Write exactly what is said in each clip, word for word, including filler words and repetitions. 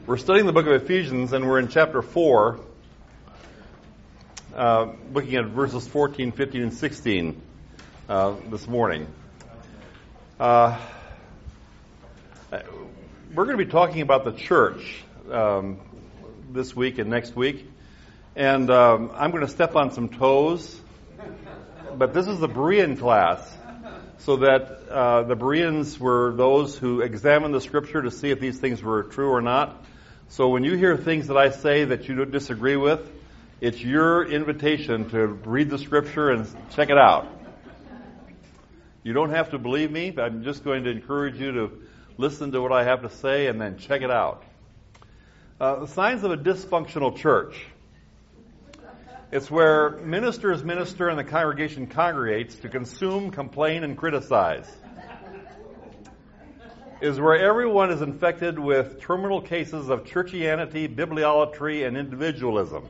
We're studying the book of Ephesians, and we're in chapter four, uh, looking at verses fourteen, fifteen, and sixteen uh, this morning. Uh, we're going to be talking about the church um, this week and next week, and um, I'm going to step on some toes, but this is the Berean class, so that uh, the Bereans were those who examined the Scripture to see if these things were true or not. So when you hear things that I say that you don't disagree with, it's your invitation to read the Scripture and check it out. You don't have to believe me, but I'm just going to encourage you to listen to what I have to say and then check it out. Uh, the signs of a dysfunctional church. It's where ministers minister and the congregation congregates to consume, complain, and criticize. Is where everyone is infected with terminal cases of churchianity, bibliolatry, and individualism.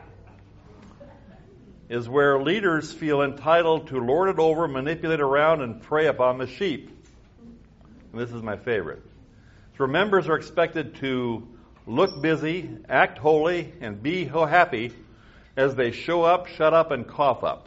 Is where leaders feel entitled to lord it over, manipulate around, and prey upon the sheep. And this is my favorite. It's where members are expected to look busy, act holy, and be happy as they show up, shut up, and cough up.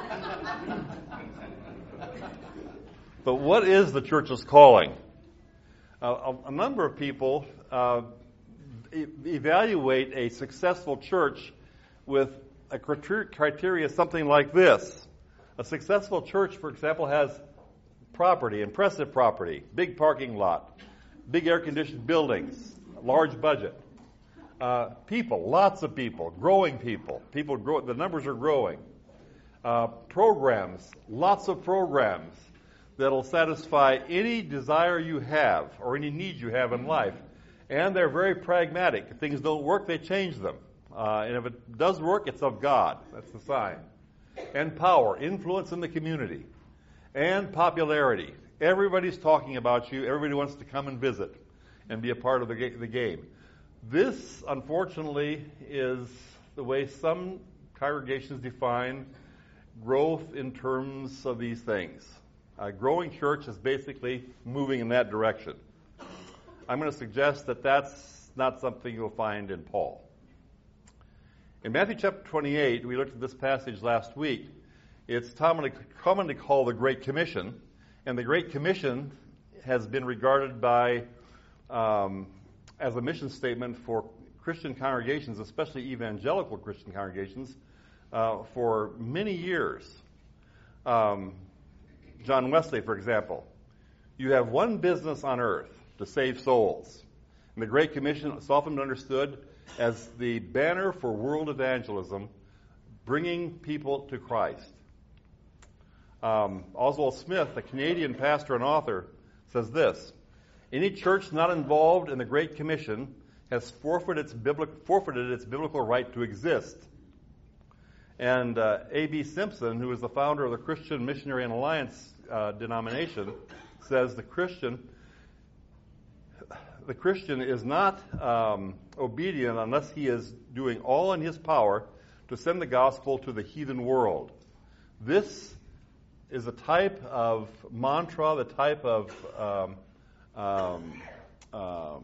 But what is the church's calling? Uh, a, a number of people uh, e- evaluate a successful church with a criteria something like this. A successful church, for example, has property, impressive property, big parking lot, big air-conditioned buildings, large budget. Uh, people, lots of people, growing people. People grow. The numbers are growing. Uh, programs, lots of programs that'll satisfy any desire you have or any need you have in life. And they're very pragmatic. If things don't work, they change them. Uh, and if it does work, it's of God. That's the sign. And power, influence in the community. And popularity. Everybody's talking about you. Everybody wants to come and visit and be a part of the, ga- the game. This, unfortunately, is the way some congregations define growth in terms of these things. A growing church is basically moving in that direction. I'm going to suggest that that's not something you'll find in Paul. In Matthew chapter twenty-eight, we looked at this passage last week. It's commonly, commonly called the Great Commission, and the Great Commission has been regarded by um, as a mission statement for Christian congregations, especially evangelical Christian congregations, uh, for many years. Um, John Wesley, for example, you have one business on earth, to save souls. And the Great Commission is often understood as the banner for world evangelism, bringing people to Christ. Um, Oswald Smith, a Canadian pastor and author, says this: any church not involved in the Great Commission has forfeited its, biblic- forfeited its biblical right to exist. And uh, A B Simpson, who is the founder of the Christian Missionary and Alliance uh, denomination, says the Christian the Christian is not um, obedient unless he is doing all in his power to send the gospel to the heathen world. This is a type of mantra, the type of um, um, um,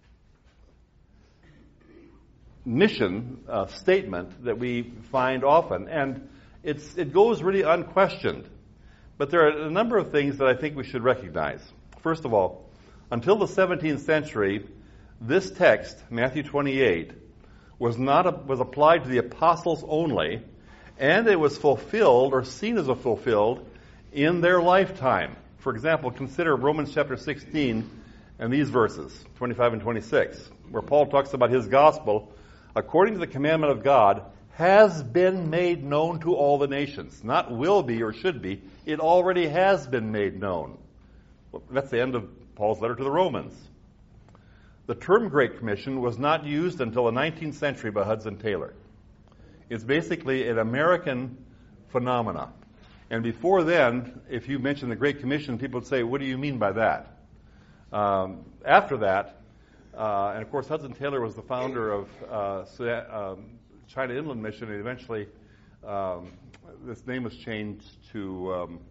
mission uh, statement that we find often, and it's it goes really unquestioned. But there are a number of things that I think we should recognize. First of all, until the seventeenth century, this text, Matthew twenty-eight, was not a, was applied to the apostles only, and it was fulfilled or seen as a fulfilled in their lifetime. For example, consider Romans chapter sixteen and these verses, twenty-five and twenty-six, where Paul talks about his gospel, according to the commandment of God, has been made known to all the nations. Not will be or should be. It already has been made known. Well, that's the end of Paul's letter to the Romans. The term Great Commission was not used until the nineteenth century by Hudson Taylor. It's basically an American phenomena. And before then, if you mention the Great Commission, people would say, what do you mean by that? Um, after that, uh, and of course Hudson Taylor was the founder of uh, um, China Inland Mission, and eventually um, this name was changed to, um,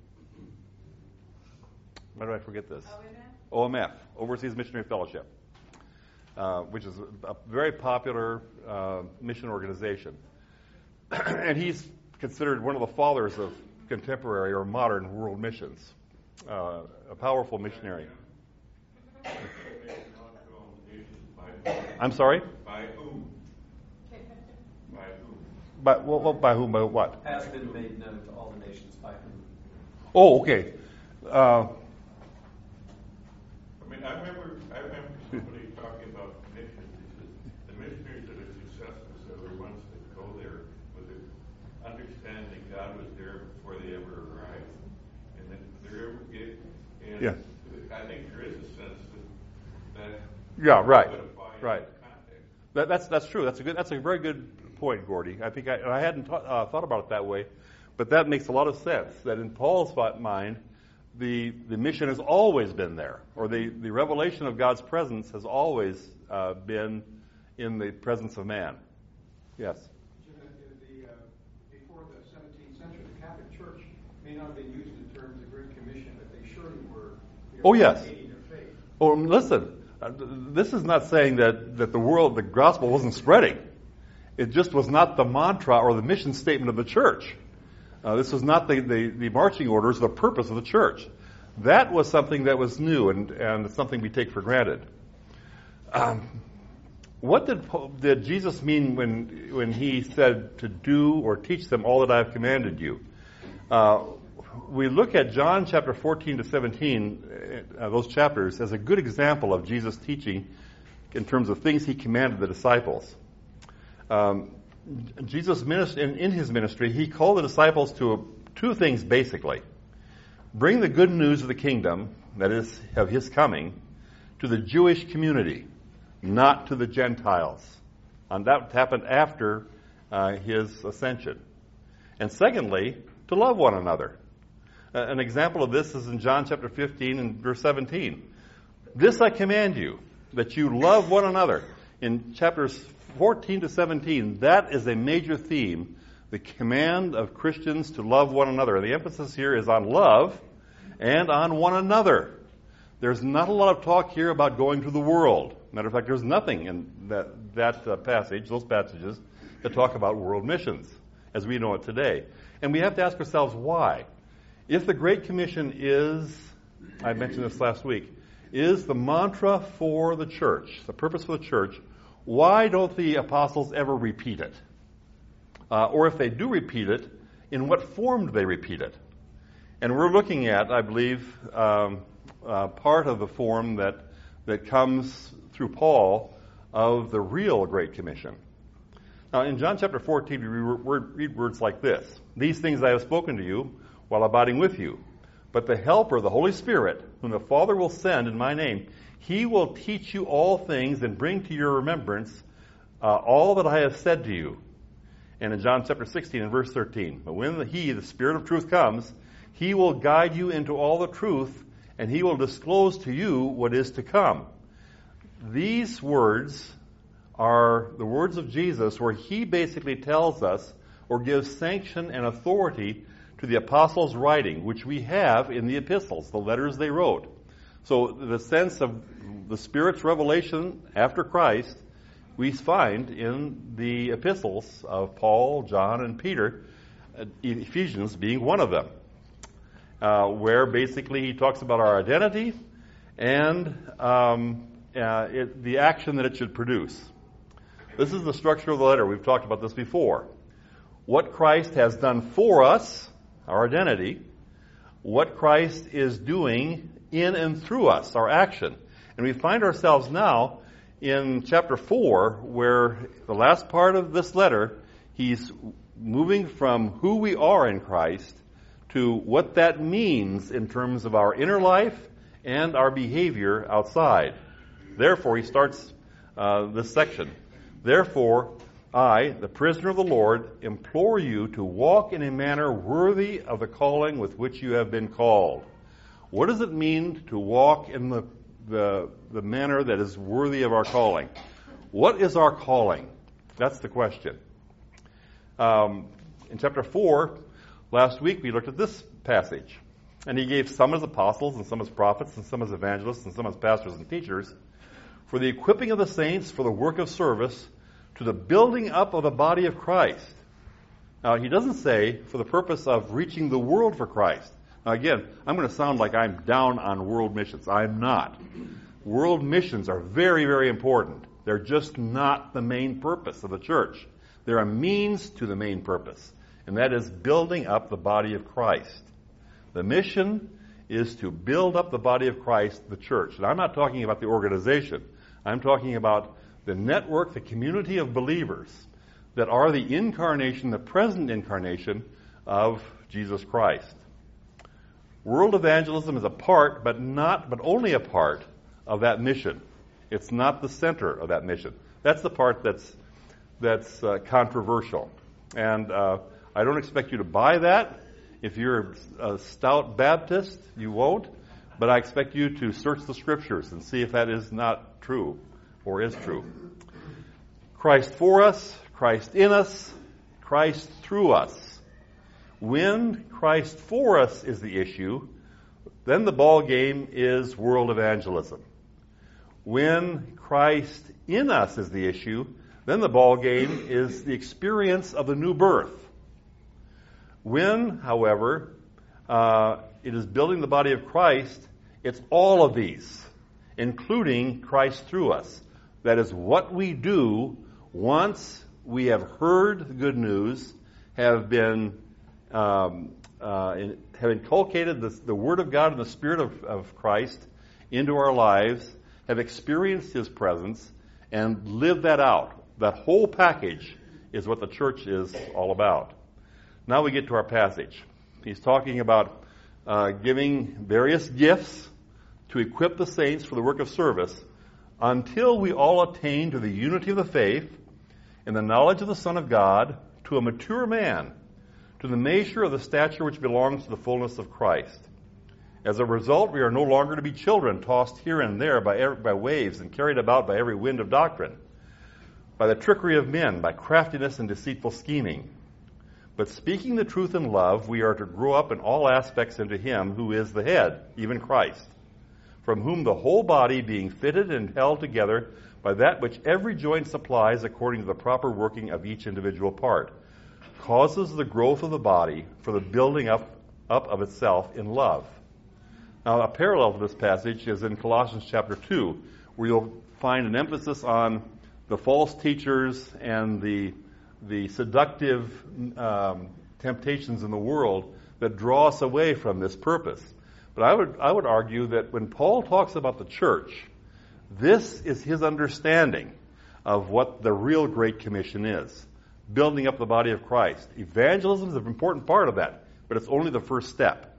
why do I forget this? O M F, Overseas Missionary Fellowship. uh, which is a, a very popular uh, mission organization. And he's considered one of the fathers of contemporary or modern world missions, uh, a powerful missionary. I'm sorry? By whom? By whom? By, well, well, by whom? By what? Has been made known to all the nations by whom? Oh, okay. Uh, I mean, I remember, I remember somebody talking about missions. He says the missionaries that are successful are the ones that go there with the understanding God was there before they ever arrived, and that they're ever get. And yeah. I think there is a sense that that. Yeah. Right. would apply in Right. that context. That, that's that's true. That's a good. That's a very good point, Gordy. I think I, I hadn't ta- uh, thought about it that way, but that makes a lot of sense. That in Paul's mind, the the mission has always been there, or the, the revelation of God's presence has always uh, been in the presence of man. Yes. The, uh, before the seventeenth century, the Catholic Church may not have been used in terms of Great Commission, but they surely were. They Oh were yes. aiding their faith. Oh, listen. Uh, this is not saying that, that the world, the gospel wasn't spreading. It just was not the mantra or the mission statement of the church. Uh, this was not the, the, the marching orders, the purpose of the church. That was something that was new and, and something we take for granted. Um, what did did Jesus mean when when he said to do or teach them all that I have commanded you? Uh, we look at John chapter fourteen to seventeen, uh, those chapters, as a good example of Jesus' teaching in terms of things he commanded the disciples. Um, Jesus, minister, in, in his ministry, he called the disciples to two things basically. Bring the good news of the kingdom, that is, of his coming, to the Jewish community, not to the Gentiles. And that happened after uh, his ascension. And secondly, to love one another. Uh, an example of this is in John chapter fifteen and verse seventeen. This I command you, that you love one another. In chapters fourteen to seventeen, that is a major theme, the command of Christians to love one another. And the emphasis here is on love and on one another. There's not a lot of talk here about going to the world. Matter of fact, there's nothing in that, that uh, passage, those passages, that talk about world missions as we know it today. And we have to ask ourselves why. If the Great Commission is, I mentioned this last week, is the mantra for the church, the purpose for the church, why don't the apostles ever repeat it? Uh, or if they do repeat it, in what form do they repeat it? And we're looking at, I believe, um, uh, part of the form that that comes through Paul of the real Great Commission. Now, in John chapter fourteen, we read words like this. These things I have spoken to you while abiding with you. But the Helper, the Holy Spirit, whom the Father will send in my name, he will teach you all things and bring to your remembrance uh, all that I have said to you. And in John chapter sixteen and verse thirteen, but when the, he, the Spirit of truth, comes, he will guide you into all the truth, and he will disclose to you what is to come. These words are the words of Jesus, where he basically tells us or gives sanction and authority to the apostles' writing, which we have in the epistles, the letters they wrote. So the sense of the Spirit's revelation after Christ we find in the epistles of Paul, John, and Peter, Ephesians being one of them, uh, where basically he talks about our identity and um, uh, it, the action that it should produce. This is the structure of the letter. We've talked about this before. What Christ has done for us, our identity, what Christ is doing in and through us, our action. And we find ourselves now in chapter four, where the last part of this letter, he's moving from who we are in Christ to what that means in terms of our inner life and our behavior outside. Therefore, he starts uh, this section. Therefore, I, the prisoner of the Lord, implore you to walk in a manner worthy of the calling with which you have been called. What does it mean to walk in the, the, the manner that is worthy of our calling? What is our calling? That's the question. Um, in chapter four, last week we looked at this passage. And he gave some as apostles and some as prophets and some as evangelists and some as pastors and teachers for the equipping of the saints for the work of service, to the building up of the body of Christ. Now, he doesn't say for the purpose of reaching the world for Christ. Now, again, I'm going to sound like I'm down on world missions. I'm not. World missions are very, very important. They're just not the main purpose of the church. They're a means to the main purpose, and that is building up the body of Christ. The mission is to build up the body of Christ, the church. And I'm not talking about the organization. I'm talking about the network, the community of believers that are the incarnation, the present incarnation of Jesus Christ. World evangelism is a part, but not, but only a part of that mission. It's not the center of that mission. That's the part that's that's uh, controversial. And uh, I don't expect you to buy that. If you're a stout Baptist, you won't. But I expect you to search the Scriptures and see if that is not true or is true. Christ for us, Christ in us, Christ through us. When Christ for us is the issue, then the ball game is world evangelism. When Christ in us is the issue, then the ball game is the experience of the new birth. When, however, uh, it is building the body of Christ, it's all of these, including Christ through us. That is what we do once we have heard the good news, have been um, uh, in, have inculcated the, the Word of God and the Spirit of, of Christ into our lives, have experienced His presence, and lived that out. That whole package is what the church is all about. Now we get to our passage. He's talking about uh, giving various gifts to equip the saints for the work of service until we all attain to the unity of the faith and the knowledge of the Son of God, to a mature man, to the measure of the stature which belongs to the fullness of Christ. As a result, we are no longer to be children, tossed here and there by, every, by waves and carried about by every wind of doctrine, by the trickery of men, by craftiness and deceitful scheming. But speaking the truth in love, we are to grow up in all aspects into Him who is the head, even Christ, from whom the whole body, being fitted and held together by that which every joint supplies according to the proper working of each individual part, causes the growth of the body for the building up, up of itself in love. Now, a parallel to this passage is in Colossians chapter two, where you'll find an emphasis on the false teachers and the the seductive um, temptations in the world that draw us away from this purpose. But I would I would argue that when Paul talks about the church, this is his understanding of what the real Great Commission is, building up the body of Christ. Evangelism is an important part of that, but it's only the first step.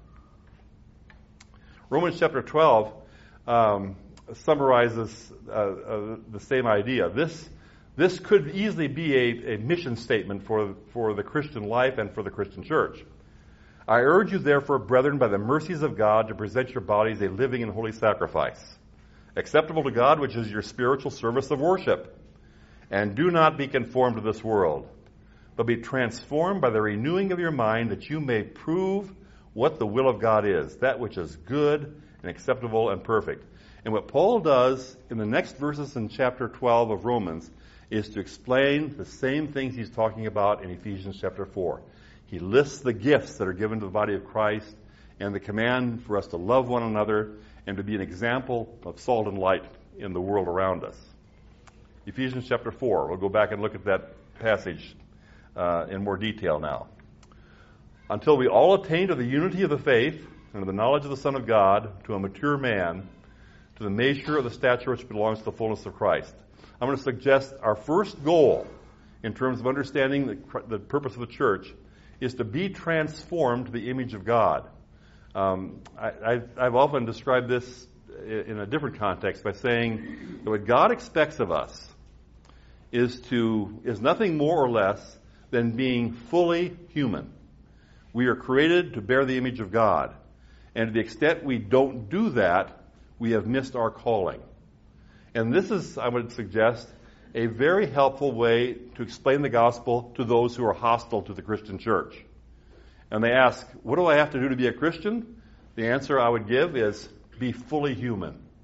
Romans chapter twelve um, summarizes uh, uh, the same idea. This this could easily be a, a mission statement for, for the Christian life and for the Christian church. I urge you, therefore, brethren, by the mercies of God, to present your bodies a living and holy sacrifice, acceptable to God, which is your spiritual service of worship. And do not be conformed to this world, but be transformed by the renewing of your mind, that you may prove what the will of God is, that which is good and acceptable and perfect. And what Paul does in the next verses in chapter twelve of Romans is to explain the same things he's talking about in Ephesians chapter four. He lists the gifts that are given to the body of Christ and the command for us to love one another and to be an example of salt and light in the world around us. Ephesians chapter four. We'll go back and look at that passage uh, in more detail now. Until we all attain to the unity of the faith and to the knowledge of the Son of God, to a mature man, to the measure of the stature which belongs to the fullness of Christ. I'm going to suggest our first goal in terms of understanding the, the purpose of the church is to be transformed to the image of God. Um, I, I've, I've often described this in a different context by saying that what God expects of us is to is nothing more or less than being fully human. We are created to bear the image of God. And to the extent we don't do that, we have missed our calling. And this is, I would suggest, a very helpful way to explain the gospel to those who are hostile to the Christian church. And they ask, what do I have to do to be a Christian? The answer I would give is be fully human.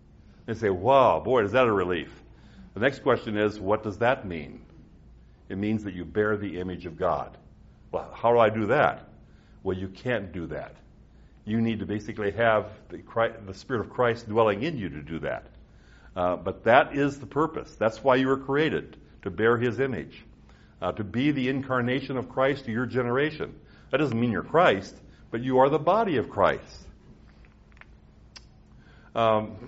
And say, wow, boy, is that a relief. The next question is, what does that mean? It means that you bear the image of God. Well, how do I do that? Well, you can't do that. You need to basically have the, Christ, the Spirit of Christ dwelling in you to do that. Uh, but that is the purpose. That's why you were created, to bear His image, uh, to be the incarnation of Christ to your generation. That doesn't mean you're Christ, but you are the body of Christ. Um,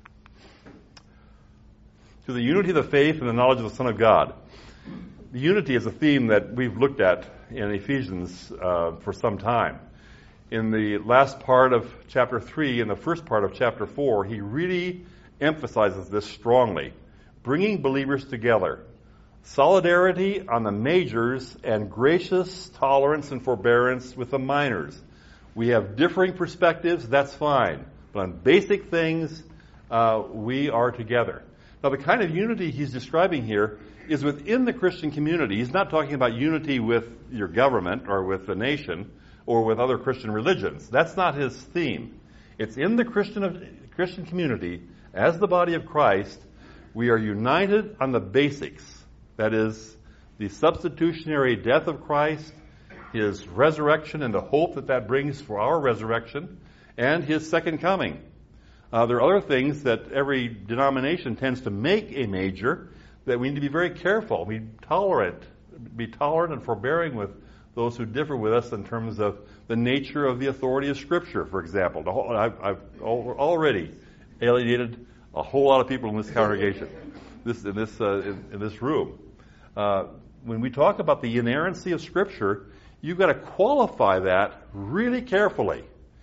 to the unity of the faith and the knowledge of the Son of God. The unity is a theme that we've looked at in Ephesians uh, for some time. In the last part of chapter three and the first part of chapter four, he really emphasizes this strongly. Bringing believers together. Solidarity on the majors and gracious tolerance and forbearance with the minors. We have differing perspectives, that's fine. But on basic things, uh, we are together. Now, the kind of unity he's describing here is within the Christian community. He's not talking about unity with your government or with the nation or with other Christian religions. That's not his theme. It's in the Christian Christian community, as the body of Christ, we are united on the basics. That is, the substitutionary death of Christ, His resurrection and the hope that that brings for our resurrection, and His second coming. Uh, there are other things that every denomination tends to make a major that we need to be very careful. We tolerate, be tolerant and forbearing with those who differ with us in terms of the nature of the authority of Scripture, for example. The whole, I've, I've already alienated a whole lot of people in this congregation, this in this uh, in, in this room. Uh, when we talk about the inerrancy of Scripture, you've got to qualify that really carefully,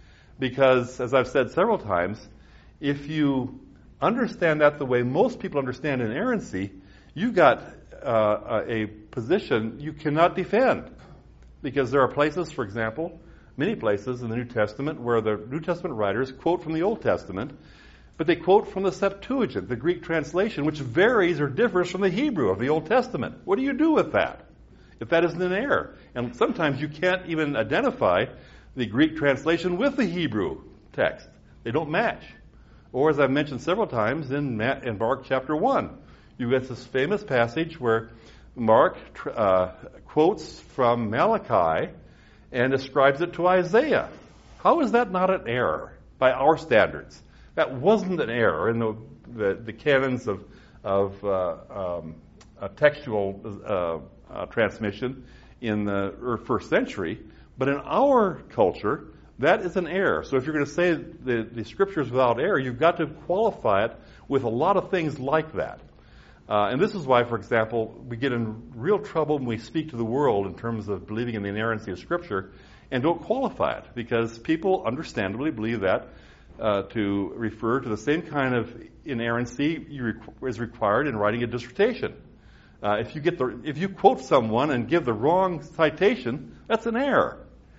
because, as I've said several times, if you understand that the way most people understand inerrancy, you've got uh, a position you cannot defend. Because there are places, for example, many places in the New Testament where the New Testament writers quote from the Old Testament, but they quote from the Septuagint, the Greek translation, which varies or differs from the Hebrew of the Old Testament. What do you do with that if that isn't an error? And sometimes you can't even identify the Greek translation with the Hebrew text. They don't match. Or, as I've mentioned several times, in, in Mark chapter one, you get this famous passage where Mark uh, quotes from Malachi and ascribes it to Isaiah. How is that not an error by our standards? That wasn't an error in the the, the canons of of uh, um, a textual uh, uh, transmission in the first century, but in our culture, that is an error. So if you're going to say the, the Scripture is without error, you've got to qualify it with a lot of things like that. Uh, and this is why, for example, we get in real trouble when we speak to the world in terms of believing in the inerrancy of Scripture and don't qualify it, because people understandably believe that uh, to refer to the same kind of inerrancy you requ- is required in writing a dissertation. Uh, if you get the, if you quote someone and give the wrong citation, that's an error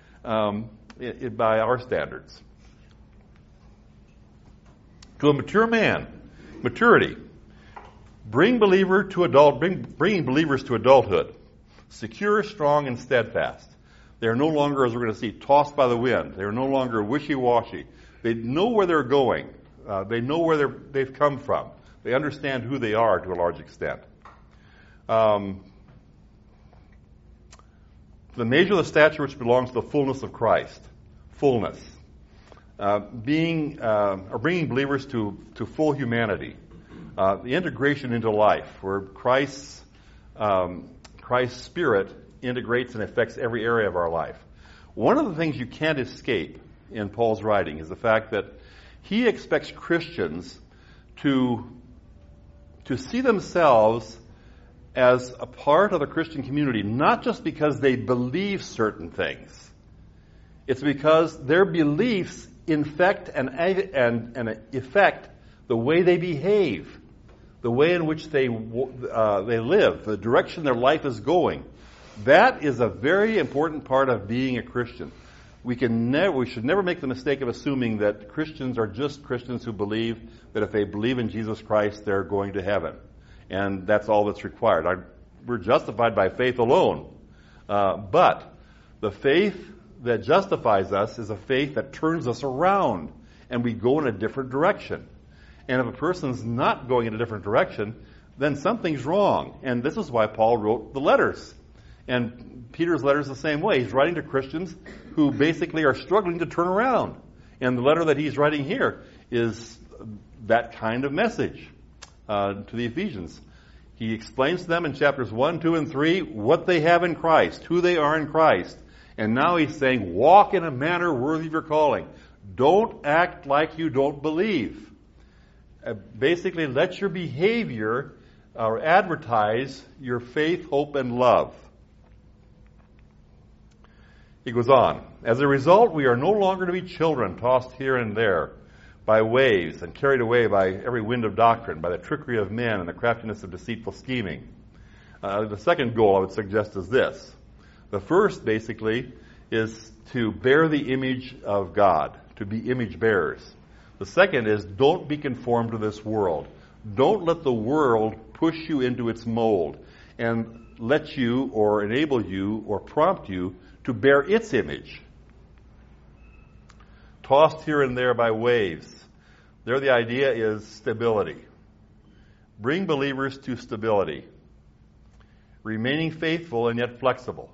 um, it, it, by our standards. To a mature man, maturity. Bring believer to adult, bring, bringing believers to adulthood, secure, strong, and steadfast. They are no longer, as we're going to see, tossed by the wind. They are no longer wishy-washy. They know where they're going. Uh, they know where they're, they've come from. They understand who they are to a large extent. Um, the measure of the stature which belongs to the fullness of Christ, fullness, uh, being uh, or bringing believers to to full humanity. Uh, the integration into life, where Christ's um, Christ's Spirit integrates and affects every area of our life. One of the things you can't escape in Paul's writing is the fact that he expects Christians to to see themselves as a part of the Christian community, not just because they believe certain things. It's because their beliefs infect and and, and affect the way they behave, the way in which they uh, they live, the direction their life is going. That is a very important part of being a Christian. We can never, we should never make the mistake of assuming that Christians are just Christians who believe that if they believe in Jesus Christ, they're going to heaven, and that's all that's required. I, we're justified by faith alone, uh, but the faith that justifies us is a faith that turns us around, and we go in a different direction. And if a person's not going in a different direction, then something's wrong. And this is why Paul wrote the letters. And Peter's letter is the same way. He's writing to Christians who basically are struggling to turn around. And the letter that he's writing here is that kind of message uh, to the Ephesians. He explains to them in chapters one, two, and three what they have in Christ, who they are in Christ. And now he's saying, walk in a manner worthy of your calling. Don't act like you don't believe. Uh, basically, let your behavior uh, advertise your faith, hope, and love. He goes on. As a result, we are no longer to be children tossed here and there by waves and carried away by every wind of doctrine, by the trickery of men and the craftiness of deceitful scheming. Uh, the second goal I would suggest is this. The first, basically, is to bear the image of God, to be image bearers. The second is don't be conformed to this world. Don't let the world push you into its mold and let you or enable you or prompt you to bear its image. Tossed here and there by waves. There the idea is stability. Bring believers to stability. Remaining faithful and yet flexible.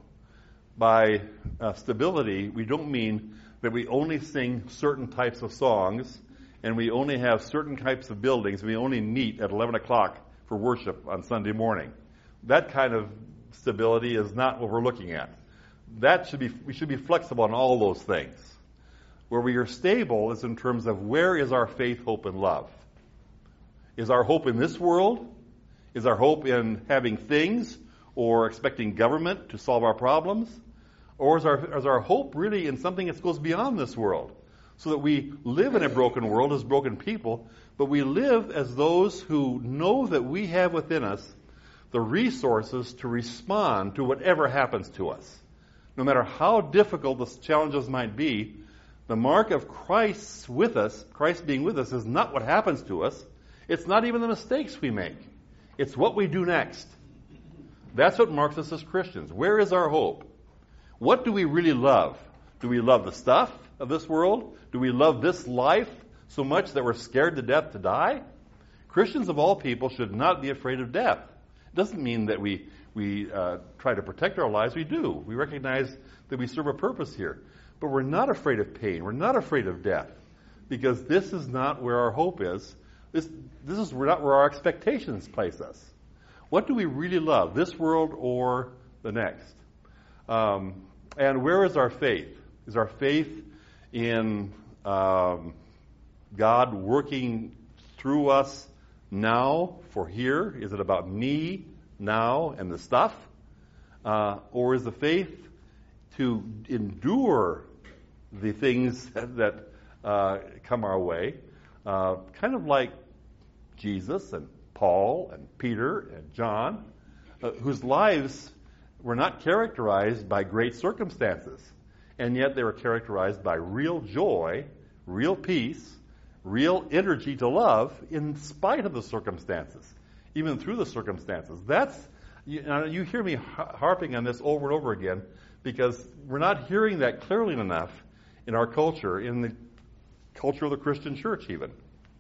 By uh, stability, we don't mean that we only sing certain types of songs and we only have certain types of buildings. We only meet at eleven o'clock for worship on Sunday morning. That kind of stability is not what we're looking at. That should be, we should be flexible on all those things. Where we are stable is in terms of where is our faith, hope, and love. Is our hope in this world? Is our hope in having things or expecting government to solve our problems? Or is our, is our hope really in something that goes beyond this world? So that we live in a broken world as broken people, but we live as those who know that we have within us the resources to respond to whatever happens to us. No matter how difficult the challenges might be, the mark of Christ with us, Christ being with us, is not what happens to us. It's not even the mistakes we make. It's what we do next. That's what marks us as Christians. Where is our hope? What do we really love? Do we love the stuff of this world? Do we love this life so much that we're scared to death to die? Christians of all people should not be afraid of death. It doesn't mean that we, we uh, try to protect our lives. We do. We recognize that we serve a purpose here. But we're not afraid of pain. We're not afraid of death. Because this is not where our hope is. This, this is not where our expectations place us. What do we really love, this world or the next? Um, and where is our faith? Is our faith in um, God working through us now for here? Is it about me now and the stuff? Uh, or is the faith to endure the things that, that uh, come our way, uh, kind of like Jesus and Paul and Peter and John, uh, whose lives were not characterized by great circumstances, and yet they were characterized by real joy, real peace, real energy to love in spite of the circumstances, even through the circumstances. That's, you, uh, you hear me harping on this over and over again, because we're not hearing that clearly enough in our culture, in the culture of the Christian church even.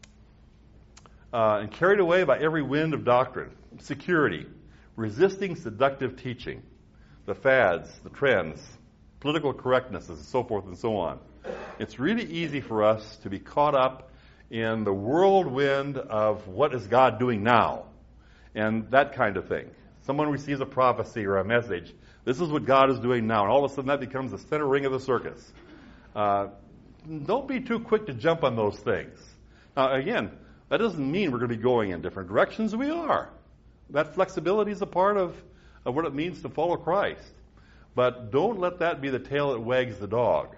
Uh, and carried away by every wind of doctrine, security, resisting seductive teaching, the fads, the trends, political correctnesses, and so forth and so on. It's really easy for us to be caught up in the whirlwind of what is God doing now, and that kind of thing. Someone receives a prophecy or a message. This is what God is doing now. And all of a sudden that becomes the center ring of the circus. Uh, don't be too quick to jump on those things. Now, again, that doesn't mean we're going to be going in different directions. We are. That flexibility is a part of, of what it means to follow Christ. But don't let that be the tail that wags the dog.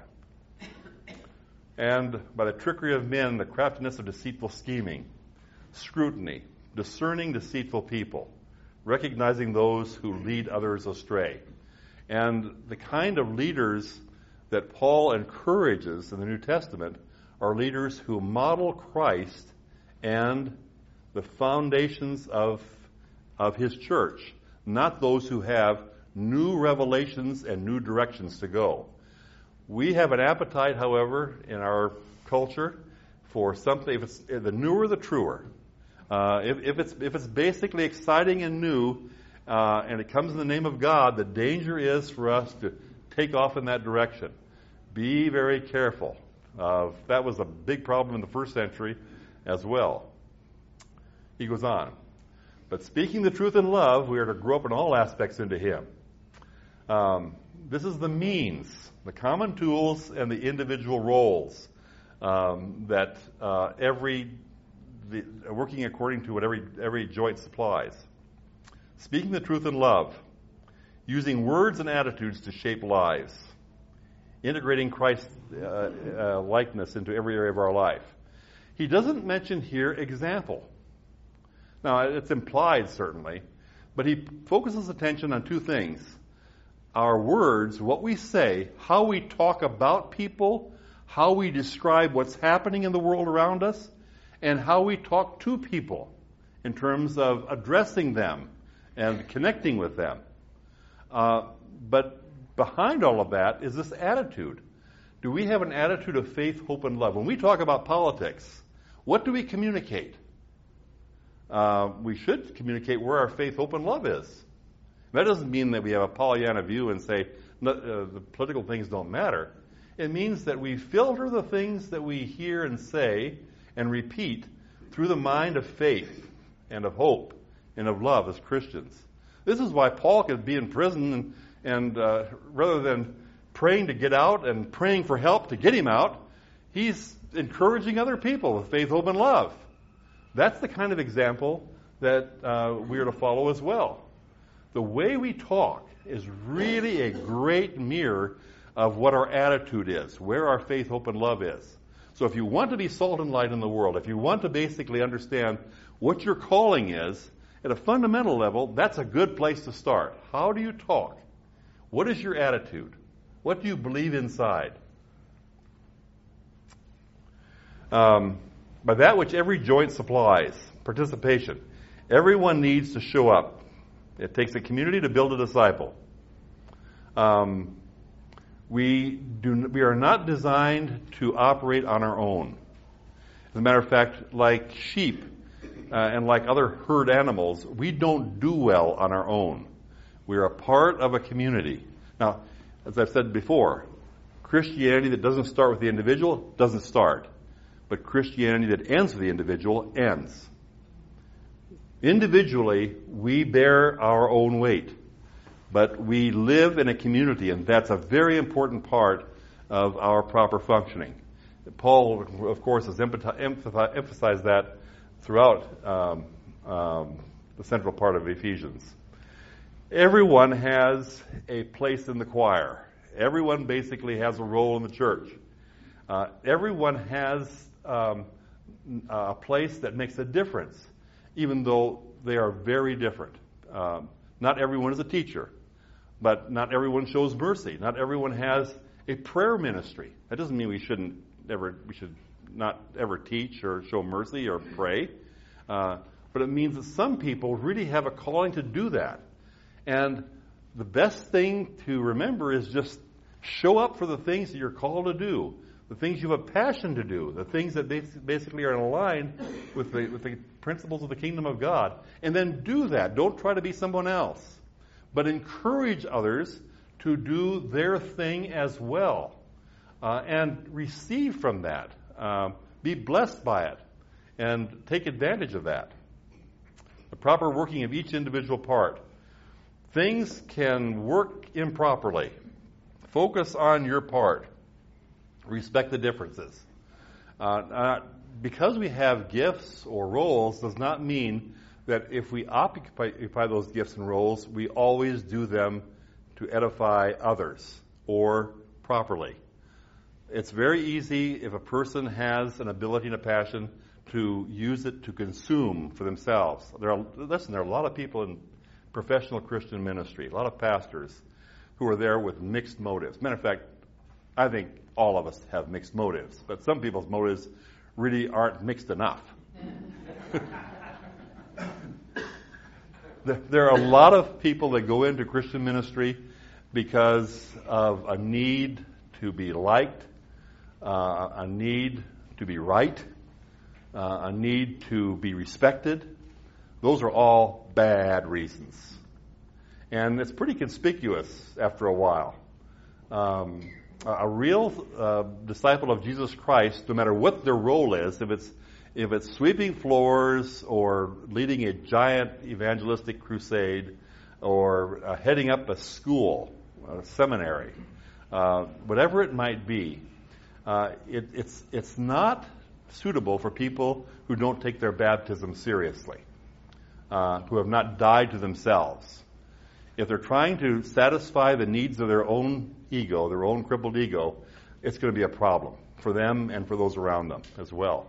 And by the trickery of men, the craftiness of deceitful scheming, scrutiny, discerning deceitful people, recognizing those who lead others astray. And the kind of leaders that Paul encourages in the New Testament are leaders who model Christ and the foundations of, of his church, not those who have new revelations and new directions to go. We have an appetite, however, in our culture for something, if it's the newer, the truer. Uh, if, if it's if it's basically exciting and new, uh, and it comes in the name of God, the danger is for us to take off in that direction. Be very careful. Uh, that was a big problem in the first century as well. He goes on. But speaking the truth in love, we are to grow up in all aspects into Him. Um, this is the means, the common tools, and the individual roles um, that uh, every the, working according to what every every joint supplies. Speaking the truth in love, using words and attitudes to shape lives, integrating Christ's uh, uh, likeness into every area of our life. He doesn't mention here example. Now, it's implied, certainly, but he focuses attention on two things. Our words, what we say, how we talk about people, how we describe what's happening in the world around us, and how we talk to people in terms of addressing them and connecting with them. Uh, but behind all of that is this attitude. Do we have an attitude of faith, hope, and love? When we talk about politics, what do we communicate? Uh, we should communicate where our faith, hope, and love is. That doesn't mean that we have a Pollyanna view and say no, uh, the political things don't matter. It means that we filter the things that we hear and say and repeat through the mind of faith and of hope and of love as Christians. This is why Paul could be in prison and, and uh, rather than praying to get out and praying for help to get him out, he's encouraging other people with faith, hope, and love. That's the kind of example that uh, we are to follow as well. The way we talk is really a great mirror of what our attitude is, where our faith, hope, and love is. So if you want to be salt and light in the world, if you want to basically understand what your calling is, at a fundamental level, that's a good place to start. How do you talk? What is your attitude? What do you believe inside? Um, by that which every joint supplies, participation. Everyone needs to show up. It takes a community to build a disciple. Um, we do. We are not designed to operate on our own. As a matter of fact, like sheep uh, and like other herd animals, we don't do well on our own. We are a part of a community. Now, as I've said before, Christianity that doesn't start with the individual doesn't start. But Christianity that ends with the individual ends. Individually, we bear our own weight. But we live in a community, and that's a very important part of our proper functioning. Paul, of course, has emphasized that throughout um, um, the central part of Ephesians. Everyone has a place in the choir. Everyone basically has a role in the church. Uh, everyone has um, a place that makes a difference, even though they are very different. Um, not everyone is a teacher, but not everyone shows mercy. Not everyone has a prayer ministry. That doesn't mean we shouldn't ever, we should not ever teach or show mercy or pray. Uh, but it means that some people really have a calling to do that. And the best thing to remember is just show up for the things that you're called to do, the things you have a passion to do, the things that basically are in line with the, with the principles of the kingdom of God. And then do that. Don't try to be someone else, but encourage others to do their thing as well. Uh, and receive from that. Um, be blessed by it. And take advantage of that. The proper working of each individual part. Things can work improperly. Focus on your part. Respect the differences. Uh, uh, because we have gifts or roles does not mean that if we occupy, occupy those gifts and roles, we always do them to edify others or properly. It's very easy if a person has an ability and a passion to use it to consume for themselves. There are, listen, there are a lot of people in professional Christian ministry, a lot of pastors who are there with mixed motives. Matter of fact, I think all of us have mixed motives, but some people's motives really aren't mixed enough. There are a lot of people that go into Christian ministry because of a need to be liked, uh, a need to be right, uh, a need to be respected. Those are all bad reasons. And it's pretty conspicuous after a while. Um, a, a real uh, disciple of Jesus Christ, no matter what their role is, if it's if it's sweeping floors or leading a giant evangelistic crusade or uh, heading up a school, a seminary, uh, whatever it might be, uh, it, it's it's not suitable for people who don't take their baptism seriously. Uh, who have not died to themselves. If they're trying to satisfy the needs of their own ego, their own crippled ego, it's going to be a problem for them and for those around them as well.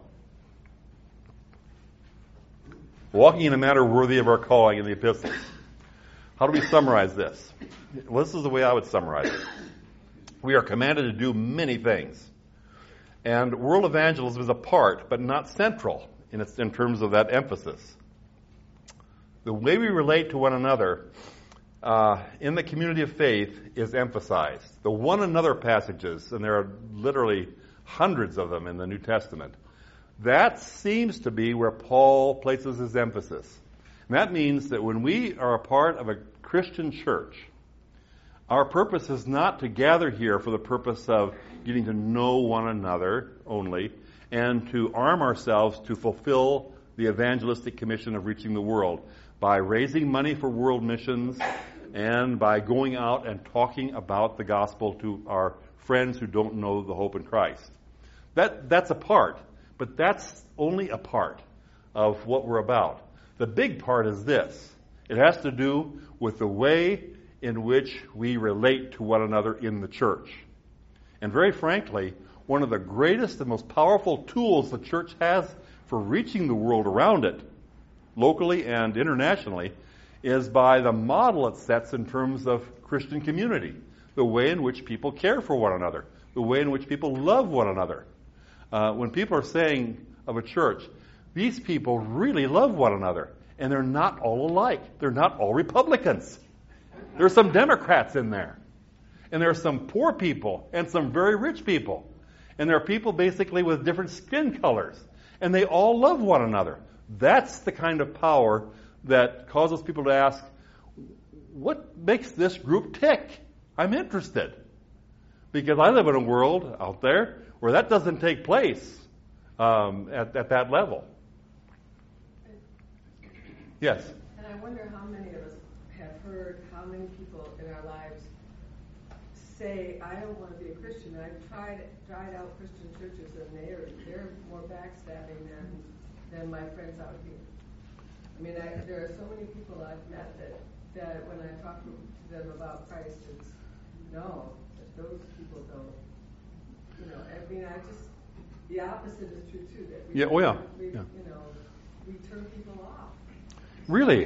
Walking in a manner worthy of our calling in the epistles. How do we summarize this? Well, this is the way I would summarize it. We are commanded to do many things. And world evangelism is a part, but not central in, its, in terms of that emphasis. The way we relate to one another uh, in the community of faith is emphasized. The one another passages, and there are literally hundreds of them in the New Testament, that seems to be where Paul places his emphasis. And that means that when we are a part of a Christian church, our purpose is not to gather here for the purpose of getting to know one another only and to arm ourselves to fulfill the evangelistic commission of reaching the world by raising money for world missions and by going out and talking about the gospel to our friends who don't know the hope in Christ. That that's a part, but that's only a part of what we're about. The big part is this. It has to do with the way in which we relate to one another in the church. And very frankly, one of the greatest and most powerful tools the church has for reaching the world around it, locally and internationally, is by the model it sets in terms of Christian community, the way in which people care for one another, the way in which people love one another. Uh, when people are saying of a church, these people really love one another, and they're not all alike. They're not all Republicans. There's some Democrats in there. And there are some poor people and some very rich people. And there are people basically with different skin colors. And they all love one another. That's the kind of power that causes people to ask, what makes this group tick? I'm interested. Because I live in a world out there where that doesn't take place um, at, at that level. Yes? And I wonder how many of us have heard how many people in our lives say, I don't want to be a Christian. I've tried tried out Christian churches, and they're they're more backstabbing than than my friends out here. I mean, I, there are so many people I've met that, that when I talk to them about Christ, it's no, that those people don't. You know, I mean, I just the opposite is true too. That we, yeah, oh yeah. we, yeah. You know, we turn people off. Really?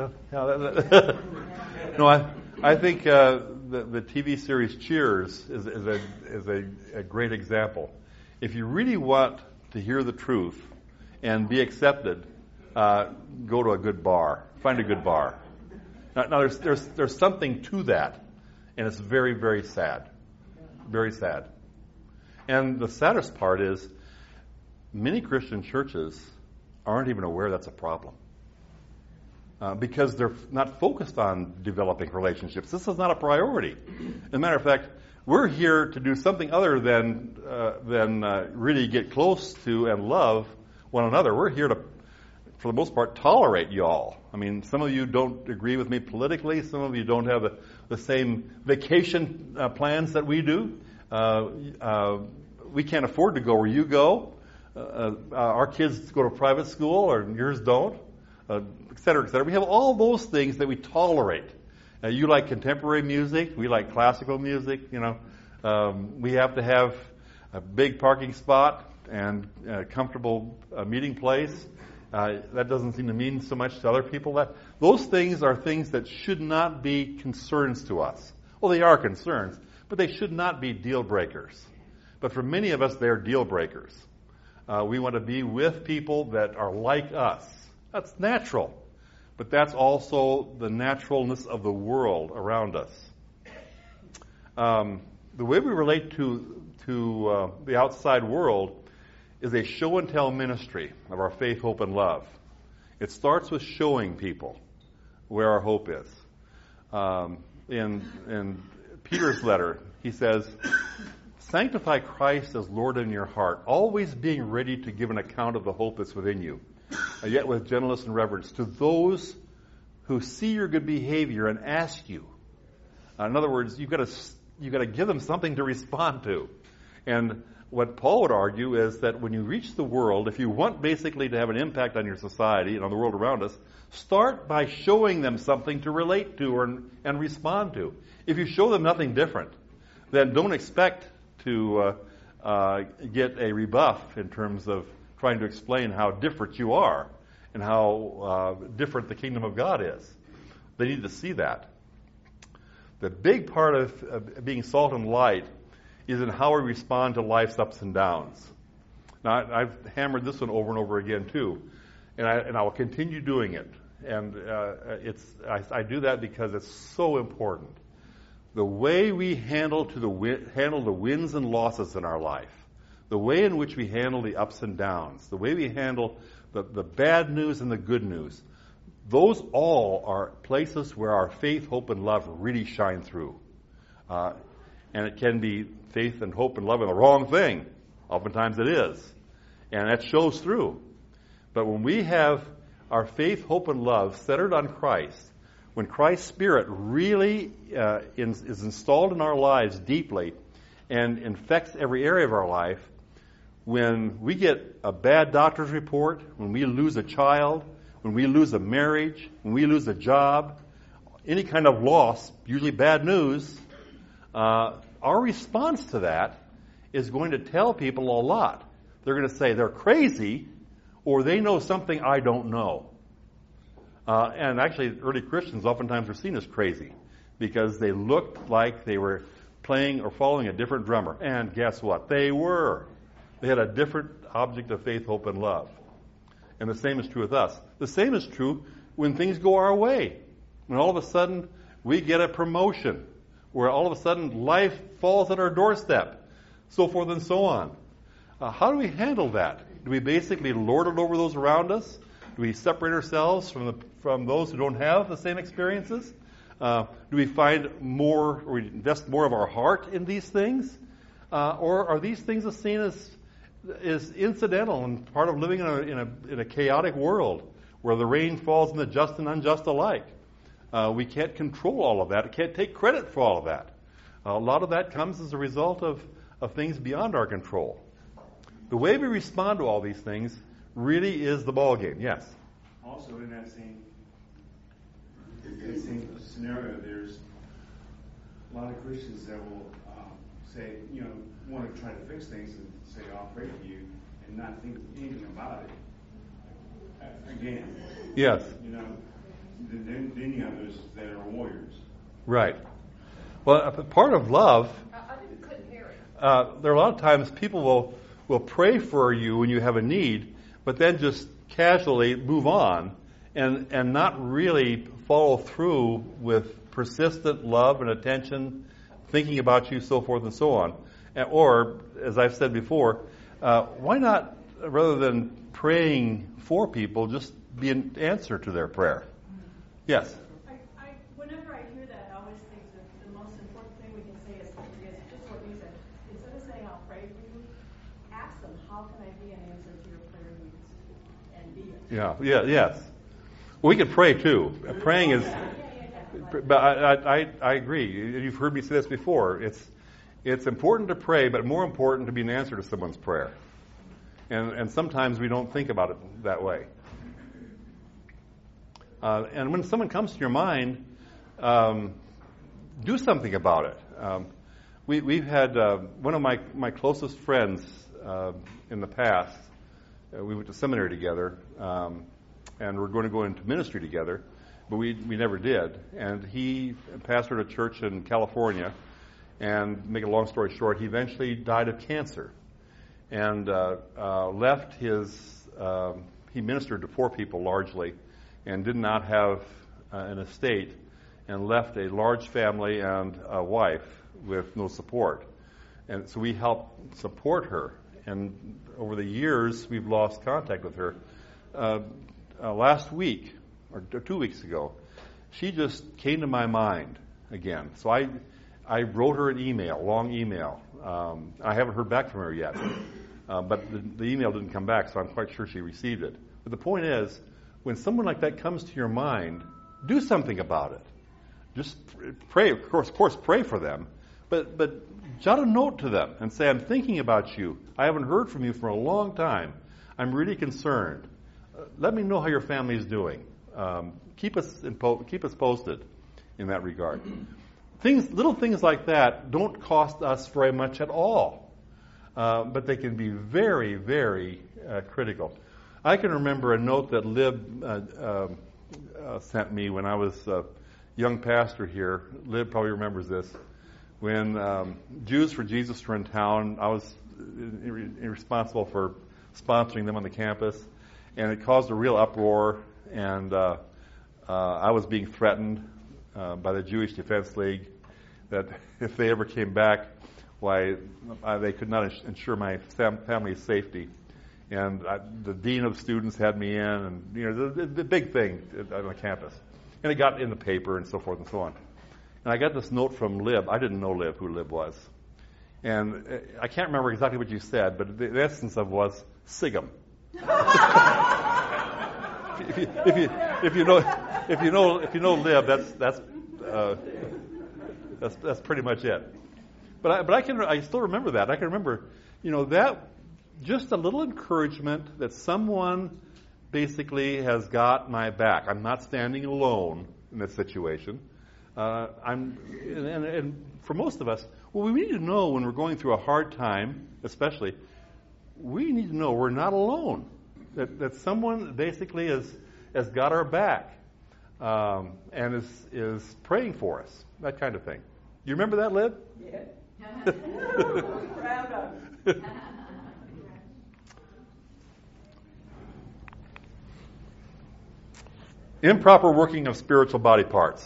No, I I think uh, the the T V series Cheers is is a is a, a great example. If you really want to hear the truth and be accepted, uh, go to a good bar. Find a good bar. Now, now there's there's there's something to that, and it's very very sad, very sad. And the saddest part is, many Christian churches aren't even aware that's a problem. Uh, because they're not focused on developing relationships. This is not a priority. As a matter of fact, we're here to do something other than uh, than uh, really get close to and love one another. We're here to, for the most part, tolerate y'all. I mean, some of you don't agree with me politically. Some of you don't have the, the same vacation uh, plans that we do. Uh, uh, we can't afford to go where you go. Uh, uh, our kids go to private school, or yours don't. Uh, et cetera, et cetera. We have all those things that we tolerate. Uh, you like contemporary music. We like classical music. You know, um, we have to have a big parking spot and a comfortable uh, meeting place. Uh, that doesn't seem to mean so much to other people. That those things are things that should not be concerns to us. Well, they are concerns, but they should not be deal breakers. But for many of us, they're deal breakers. Uh, we want to be with people that are like us. That's natural. But that's also the naturalness of the world around us. Um, the way we relate to to uh, the outside world is a show and tell ministry of our faith, hope, and love. It starts with showing people where our hope is. Um, in, in Peter's letter, he says, sanctify Christ as Lord in your heart, always being ready to give an account of the hope that's within you, yet with gentleness and reverence to those who see your good behavior and ask you. Uh, in other words, you've got to you've got to give them something to respond to. And what Paul would argue is that when you reach the world, if you want basically to have an impact on your society and on the world around us, start by showing them something to relate to or, and respond to. If you show them nothing different, then don't expect to uh, uh, get a rebuff in terms of trying to explain how different you are and how uh, different the kingdom of God is. They need to see that. The big part of, of being salt and light is in how we respond to life's ups and downs. Now, I, I've hammered this one over and over again too, and I, and I will continue doing it. And uh, it's I, I do that because it's so important. The way we handle to the handle the wins and losses in our life, the way in which we handle the ups and downs, the way we handle the, the bad news and the good news, those all are places where our faith, hope, and love really shine through. Uh, and it can be faith and hope and love in the wrong thing. Oftentimes it is. And that shows through. But when we have our faith, hope, and love centered on Christ, when Christ's Spirit really uh, is, is installed in our lives deeply and infects every area of our life, when we get a bad doctor's report, when we lose a child, when we lose a marriage, when we lose a job, any kind of loss, usually bad news, uh, our response to that is going to tell people a lot. They're going to say they're crazy or they know something I don't know. Uh, and actually, early Christians oftentimes were seen as crazy because they looked like they were playing or following a different drummer. And guess what? They were. They had a different object of faith, hope, and love. And the same is true with us. The same is true when things go our way. When all of a sudden we get a promotion, where all of a sudden life falls at our doorstep, so forth and so on. Uh, how do we handle that? Do we basically lord it over those around us? Do we separate ourselves from the, from those who don't have the same experiences? Uh, do we find more, or we invest more of our heart in these things? Uh, or are these things seen as is incidental and part of living in a, in a in a chaotic world where the rain falls on the just and unjust alike? Uh, we can't control all of that. We can't take credit for all of that. Uh, a lot of that comes as a result of, of things beyond our control. The way we respond to all these things really is the ball game. Yes? Also, in that same, that same scenario, there's a lot of Christians that will um, say, you know, want to try to fix things and say, I'll pray for you, and not think anything about it. Again. Yes. You know, then, then you have those that are warriors. Right. Well, a part of love, I didn't couldn't hear it. Uh, there are a lot of times people will, will pray for you when you have a need, but then just casually move on and, and not really follow through with persistent love and attention, thinking about you, so forth and so on. And, or, as I've said before, uh, why not, rather than praying for people, just be an answer to their prayer? Yes? I, I, whenever I hear that, I always think that the most important thing we can say is, is just what you said. Instead of saying, I'll pray for you, ask them, how can I be an answer to your prayer needs? And be it. Yeah, yeah, yes. Well, we could pray too. Praying is, Yeah, yeah, yeah. but I, I, I agree. You've heard me say this before. It's, it's important to pray, but more important to be an answer to someone's prayer. And, and sometimes we don't think about it that way. Uh, and when someone comes to your mind, um, do something about it. Um, we, we've had uh, one of my, my closest friends uh, in the past. Uh, we went to seminary together, um, and we're going to go into ministry together, but we we never did. And he pastored a church in California, and make a long story short, he eventually died of cancer, and uh, uh, left his. Um, he ministered to poor people largely, and did not have uh, an estate, and left a large family and a wife with no support. And so we helped support her and over the years we've lost contact with her. Uh, uh, last week, or two weeks ago, she just came to my mind again. So I, I wrote her an email, a long email. Um, I haven't heard back from her yet, uh, but the, the email didn't come back, so I'm quite sure she received it. But the point is, when someone like that comes to your mind, do something about it. Just pray, of course, of course, pray for them, but but jot a note to them and say, I'm thinking about you. I haven't heard from you for a long time. I'm really concerned. Uh, let me know how your family is doing. Um, keep us in po- keep us posted in that regard. Things, little things like that don't cost us very much at all, uh, but they can be very, very uh, critical. I can remember a note that Lib uh, uh, uh, sent me when I was a young pastor here. Lib probably remembers this. When um, Jews for Jesus were in town, I was responsible for sponsoring them on the campus, and it caused a real uproar, and uh, uh, I was being threatened uh, by the Jewish Defense League that if they ever came back, why uh, they could not ensure my fam- family's safety. And I, the dean of students had me in, and you know the, the big thing on the campus, and it got in the paper and so forth and so on. And I got this note from Lib. I didn't know Lib, who Lib was. And I can't remember exactly what you said, but the, the essence of it was, Sigum. if, you, if, you, if you know if you know if you know Lib, that's that's uh, that's that's pretty much it. But I, but I can I still remember that. I can remember, you know, that just a little encouragement that someone basically has got my back. I'm not standing alone in this situation. Uh, I'm, and, and for most of us, well, we need to know when we're going through a hard time, especially, we need to know we're not alone. That, that someone basically has has got our back um, and is is praying for us. That kind of thing. You remember that, Lib? Yeah. Proud of. Improper working of spiritual body parts.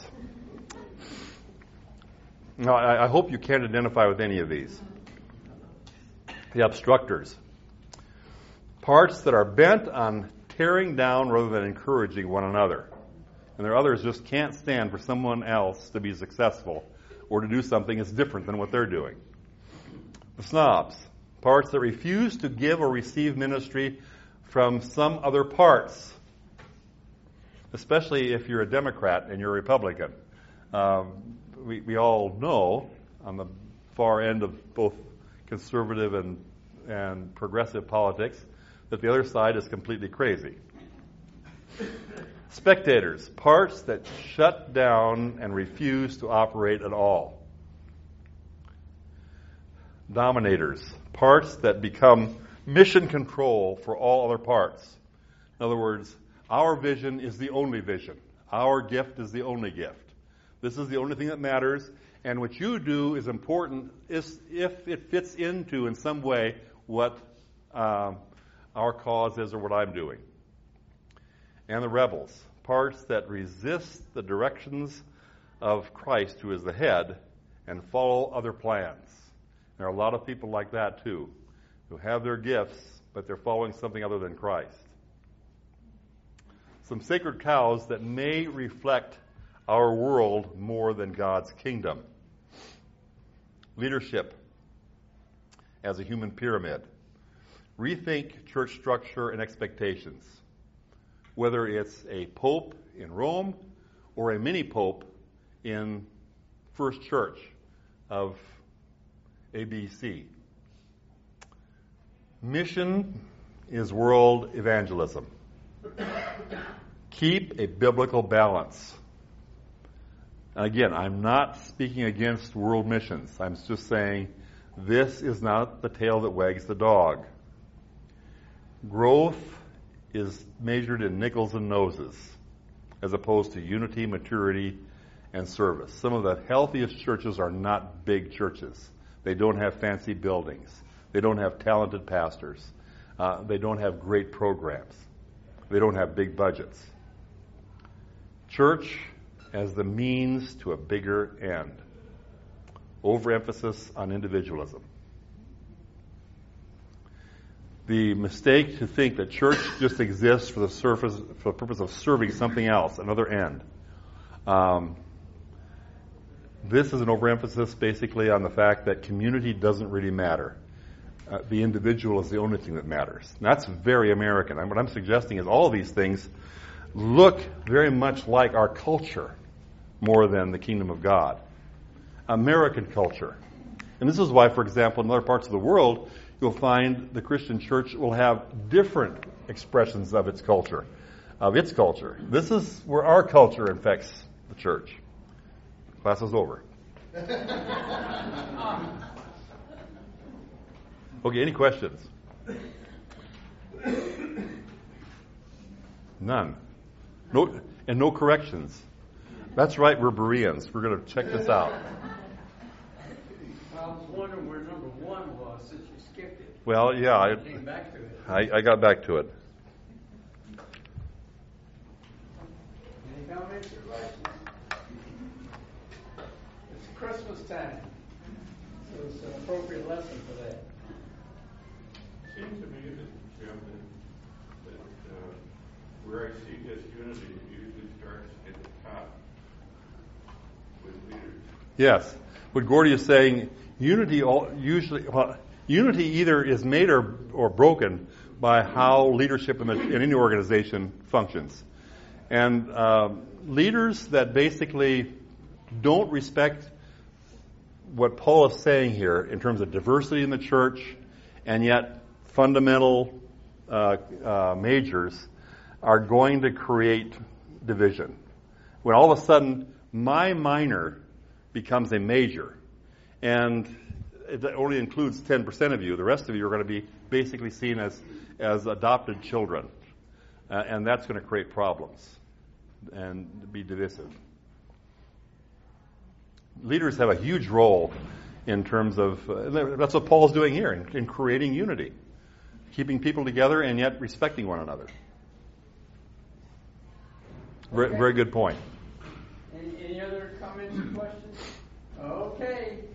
Now, I, I hope you can't identify with any of these. The obstructors. Parts that are bent on tearing down rather than encouraging one another. And there are others just can't stand for someone else to be successful or to do something that's different than what they're doing. The snobs. Parts that refuse to give or receive ministry from some other parts. Especially if you're a Democrat and you're a Republican. Um, we, we all know on the far end of both conservative and, and progressive politics that the other side is completely crazy. Spectators, parts that shut down and refuse to operate at all. Dominators, parts that become mission control for all other parts. In other words, our vision is the only vision. Our gift is the only gift. This is the only thing that matters, and what you do is important is if it fits into, in some way, what um, our cause is or what I'm doing. And the rebels, parts that resist the directions of Christ, who is the head, and follow other plans. There are a lot of people like that, too, who have their gifts, but they're following something other than Christ. Some sacred cows that may reflect our world more than God's kingdom. Leadership as a human pyramid. Rethink church structure and expectations. Whether it's a pope in Rome or a mini pope in First Church of A B C. Mission is world evangelism. Keep a biblical balance. And again, I'm not speaking against world missions. I'm just saying this is not the tail that wags the dog. Growth is measured in nickels and noses as opposed to unity, maturity, and service. Some of the healthiest churches are not big churches. They don't have fancy buildings. They don't have talented pastors. Uh, they don't have great programs. They don't have big budgets. Church as the means to a bigger end. Overemphasis on individualism. the mistake to think that church just exists for the surface, for the purpose of serving something else, another end. Um, this is an overemphasis basically on the fact that community doesn't really matter. Uh, the individual is the only thing that matters. And that's very American. And what I'm suggesting is all of these things look very much like our culture more than the kingdom of God. American culture. And this is why, for example, in other parts of the world, you'll find the Christian church will have different expressions of its culture, of its culture. This is where our culture infects the church. Class is over. Okay, any questions? None. No, and no corrections. That's right, we're Bereans. We're going to check this out. I was wondering where number one was since you skipped it. Well, yeah, I, came back to it. I, I got back to it. Any comments or questions? It's Christmas time, so it's an appropriate lesson for that. It seems to me that, Jim, that, that uh, where I see this unity, it usually starts at the top with leaders. Yes. What Gordy is saying, unity all, usually, well, unity either is made or, or broken by how leadership in, the, in any organization functions. And um, leaders that basically don't respect what Paul is saying here in terms of diversity in the church and yet fundamental uh, uh, majors are going to create division. When all of a sudden my minor becomes a major, and it only includes ten percent of you. The rest of you are going to be basically seen as, as adopted children. Uh, and that's going to create problems and be divisive. Leaders have a huge role in terms of, uh, that's what Paul's doing here, in, in creating unity. Keeping people together and yet respecting one another. Very, Okay. very good point. Any, any other comments or questions? Okay.